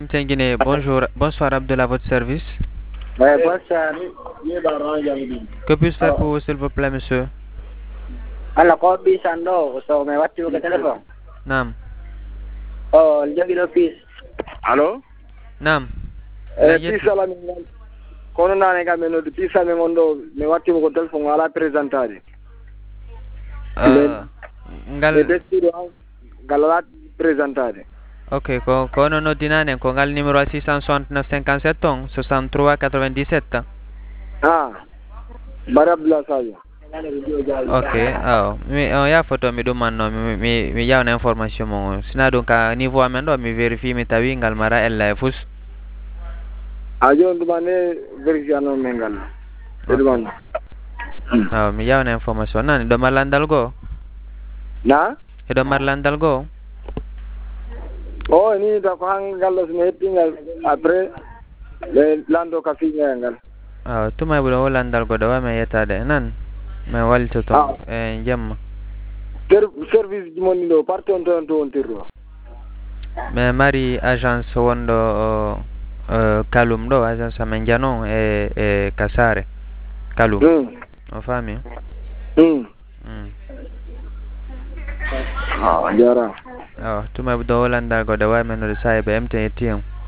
Guinée, bonjour, bonsoir Abdel à votre service. Bonsoir. Que puis-je faire pour vous, s'il vous plaît, monsieur? Ala ko bisan do so may wati ko telephone. Nam, Oh, jogi do pis. Allo? nam. Pisala min ngal kono nane kam men noddu pisa men gondo mi wattimo ko téléphone ala présentade Ngal, e destiɗo an ngal ala présentade ok, ko non dinane ko ngal numéro 669 57 on 63 97. Bari Abdoulaye Sadio. Ok, ya photo mi dum manno mi yawna information mo. Sina donc ka niveau amen do mi vérifie mi tawi ngal mara ella e fus. a joni ɗumane vérifiano men ngal e ɗuman Mi yawna information nani do marlandal go. na E do marlandal go. o ni da ko han gallo so mi heppingal après ɓe lando ka fiñoya ngal Tuma e ɓuuro landal go do wa mi yettade nan. Mi waltoto e jemma. service ji monni ɗo parti on to wontirɗo Mi mari agence wondo Kalum do agence amen Janon e Kasare Kalum. O fami? Jarama. Tuma e ɓuuro landal go do wa mi no sa e ɓe emte e tiyam.